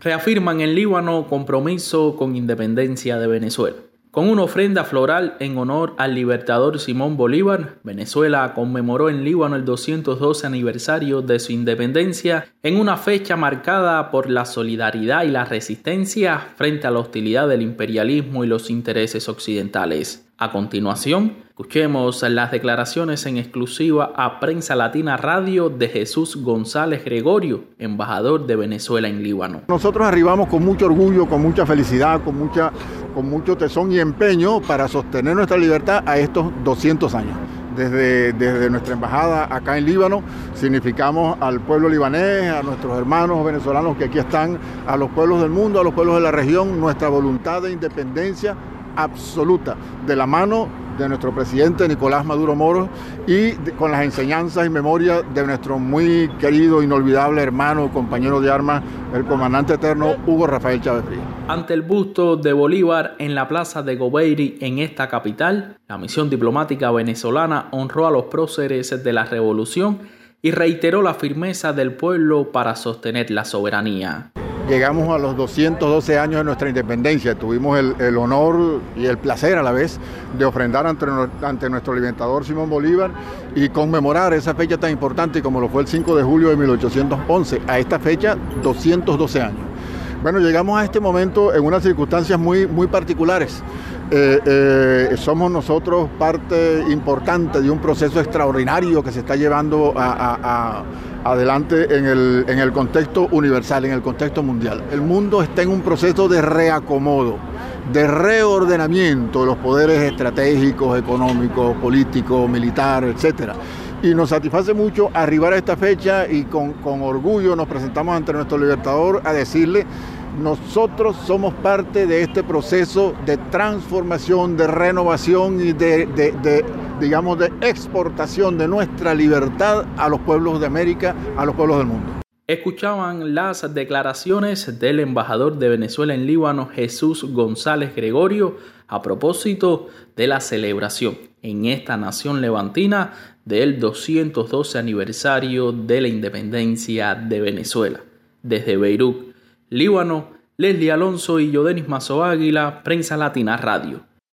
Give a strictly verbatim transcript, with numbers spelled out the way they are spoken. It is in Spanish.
reafirman en Líbano compromiso con independencia de Venezuela. Con una ofrenda floral en honor al libertador Simón Bolívar, Venezuela conmemoró en Líbano el doscientos doce aniversario de su independencia en una fecha marcada por la solidaridad y la resistencia frente a la hostilidad del imperialismo y los intereses occidentales. A continuación, escuchemos las declaraciones en exclusiva a Prensa Latina Radio de Jesús González Gregorio, embajador de Venezuela en Líbano. Nosotros arribamos con mucho orgullo, con mucha felicidad, con, mucha, con mucho tesón y empeño para sostener nuestra libertad a estos doscientos años. Desde, desde nuestra embajada acá en Líbano, significamos al pueblo libanés, a nuestros hermanos venezolanos que aquí están, a los pueblos del mundo, a los pueblos de la región, nuestra voluntad de independencia absoluta, de la mano de nuestro presidente Nicolás Maduro Moros y de, con las enseñanzas y memoria de nuestro muy querido, inolvidable hermano, compañero de armas, el comandante eterno Hugo Rafael Chávez Frías. Ante el busto de Bolívar en la plaza de Gobeyri en esta capital, la misión diplomática venezolana honró a los próceres de la revolución y reiteró la firmeza del pueblo para sostener la soberanía. Llegamos a los doscientos doce años de nuestra independencia. Tuvimos el, el honor y el placer a la vez de ofrendar ante, ante nuestro libertador Simón Bolívar y conmemorar esa fecha tan importante como lo fue el cinco de julio de mil ochocientos once. A esta fecha, doscientos doce años. Bueno, llegamos a este momento en unas circunstancias muy, muy particulares. Eh, eh, somos nosotros parte importante de un proceso extraordinario que se está llevando a, a, a, adelante en el, en el contexto universal, en el contexto mundial. El mundo está en un proceso de reacomodo, de reordenamiento de los poderes estratégicos, económicos, políticos, militares, etcétera. Y nos satisface mucho arribar a esta fecha y con, con orgullo nos presentamos ante nuestro libertador a decirle: nosotros somos parte de este proceso de transformación, de renovación y de, de, de, digamos, de exportación de nuestra libertad a los pueblos de América, a los pueblos del mundo. Escuchaban las declaraciones del embajador de Venezuela en Líbano, Jesús González Gregorio, a propósito de la celebración en esta nación levantina del doscientos doce aniversario de la independencia de Venezuela. Desde Beirut, Líbano, Leslie Alonso y Yodenis Mazo Águila, Prensa Latina Radio.